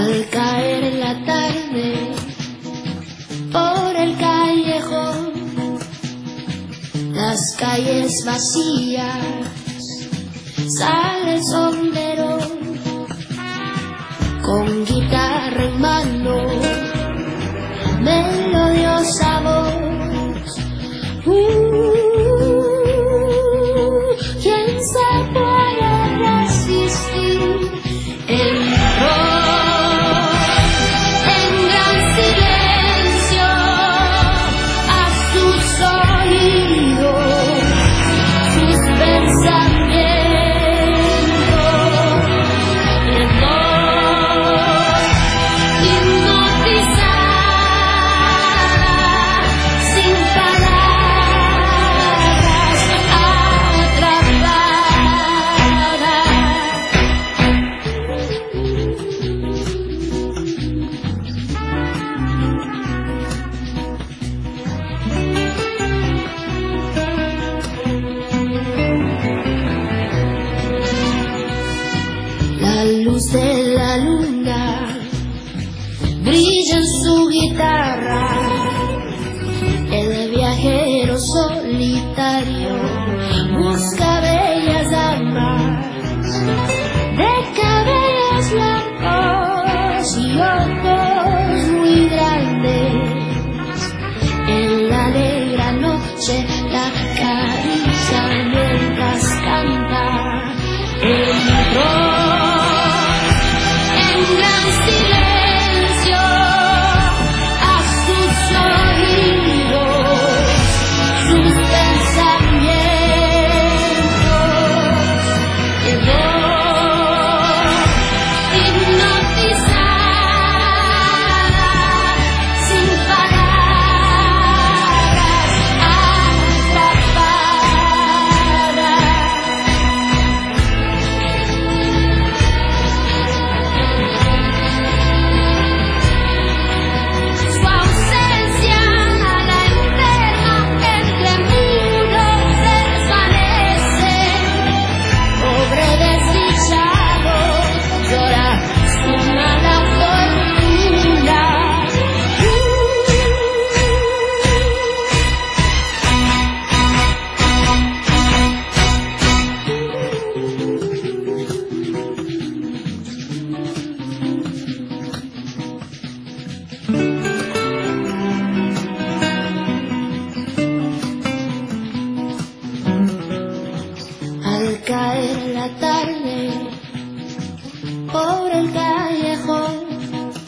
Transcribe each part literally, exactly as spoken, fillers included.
Al caer la tarde por el callejón, las calles vacías, sale el sombrero con guitarra en mano, melodiosa voz. Uh, ¿Quién se puede resistir? Entró en gran silencio a sus oídos, sus pensamientos. La luz de la luna brilla en su guitarra, el viajero solitario busca bellas damas de cabellos blancos y ojos muy grandes. En la negra noche la acaricia mientras canta. Entró al caer la tarde por el callejón,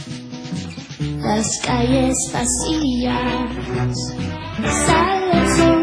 las calles vacías, sale el sol.